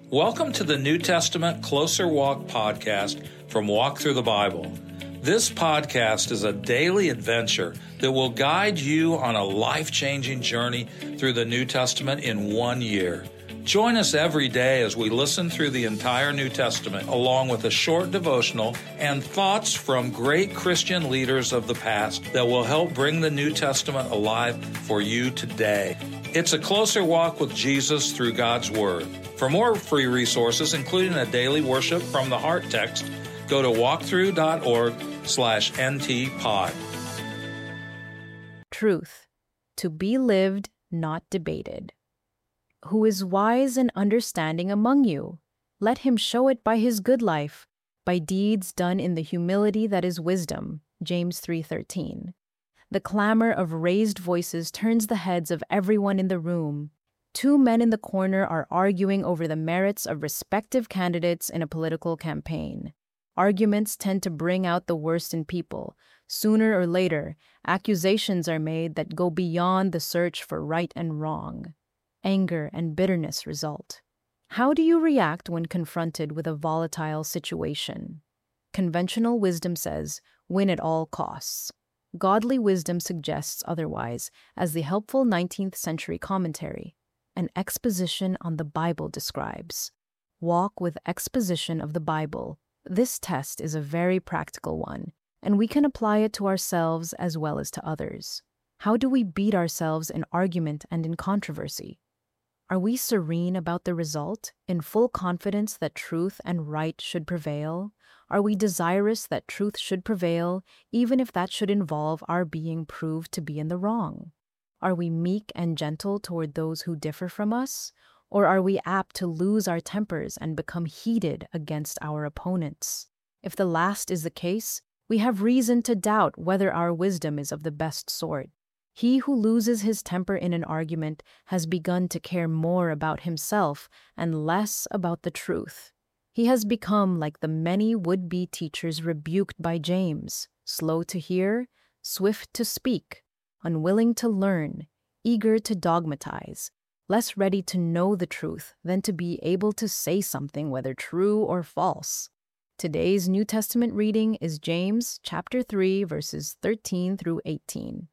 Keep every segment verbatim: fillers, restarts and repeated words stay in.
Welcome to the New Testament Closer Walk podcast from Walk Through the Bible. This podcast is a daily adventure that will guide you on a life-changing journey through the New Testament in one year. Join us every day as we listen through the entire New Testament, along with a short devotional and thoughts from great Christian leaders of the past that will help bring the New Testament alive for you today. It's a closer walk with Jesus through God's Word. For more free resources, including a daily worship from the Heart text, go to walkthrough.org slash ntpod. Truth, to be lived, not debated. Who is wise and understanding among you? Let him show it by his good life, by deeds done in the humility that is wisdom. James three thirteen. The clamor of raised voices turns the heads of everyone in the room. Two men in the corner are arguing over the merits of respective candidates in a political campaign. Arguments tend to bring out the worst in people. Sooner or later, accusations are made that go beyond the search for right and wrong. Anger and bitterness result. How do you react when confronted with a volatile situation? Conventional wisdom says, win at all costs. Godly wisdom suggests otherwise, as the helpful nineteenth century commentary, an exposition on the Bible describes. Walk with exposition of the Bible. This test is a very practical one, and we can apply it to ourselves as well as to others. How do we beat ourselves in argument and in controversy? Are we serene about the result, in full confidence that truth and right should prevail? Are we desirous that truth should prevail, even if that should involve our being proved to be in the wrong? Are we meek and gentle toward those who differ from us? Or are we apt to lose our tempers and become heated against our opponents? If the last is the case, we have reason to doubt whether our wisdom is of the best sort. He who loses his temper in an argument has begun to care more about himself and less about the truth. He has become like the many would-be teachers rebuked by James, slow to hear, swift to speak, unwilling to learn, eager to dogmatize, less ready to know the truth than to be able to say something whether true or false. Today's New Testament reading is James chapter three, verses thirteen through eighteen.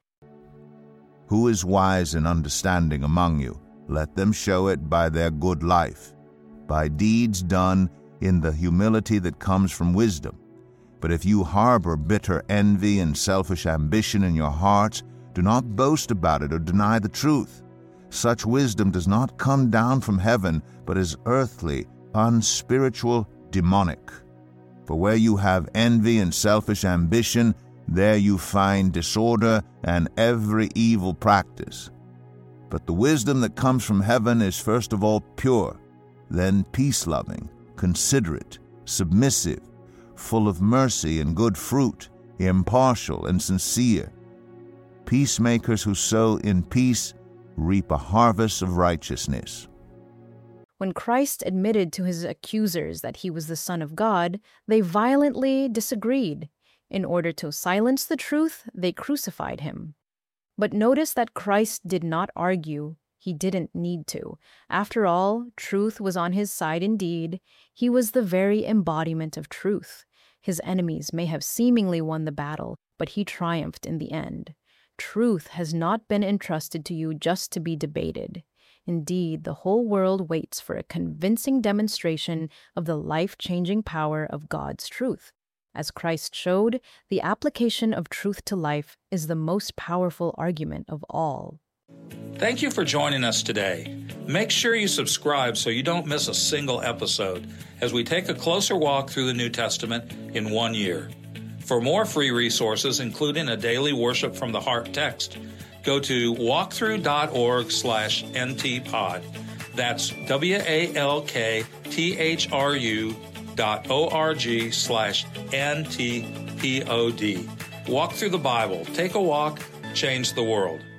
Who is wise and understanding among you? Let them show it by their good life, by deeds done in the humility that comes from wisdom. But if you harbor bitter envy and selfish ambition in your hearts, do not boast about it or deny the truth. Such wisdom does not come down from heaven, but is earthly, unspiritual, demonic. For where you have envy and selfish ambition, there you find disorder and every evil practice. But the wisdom that comes from heaven is first of all pure, then peace-loving, considerate, submissive, full of mercy and good fruit, impartial and sincere. Peacemakers who sow in peace reap a harvest of righteousness. When Christ admitted to his accusers that he was the Son of God, they violently disagreed. In order to silence the truth, they crucified him. But notice that Christ did not argue. He didn't need to. After all, truth was on his side indeed. He was the very embodiment of truth. His enemies may have seemingly won the battle, but he triumphed in the end. Truth has not been entrusted to you just to be debated. Indeed, the whole world waits for a convincing demonstration of the life-changing power of God's truth. As Christ showed, the application of truth to life is the most powerful argument of all. Thank you for joining us today. Make sure you subscribe so you don't miss a single episode as we take a closer walk through the New Testament in one year. For more free resources, including a daily worship from the Heart text, go to walkthrough.org slash ntpod. That's W-A-L-K-T-H-R-U dot O-R-G slash N-T-P-O-D. Walk through the Bible. Take a walk. Change the world.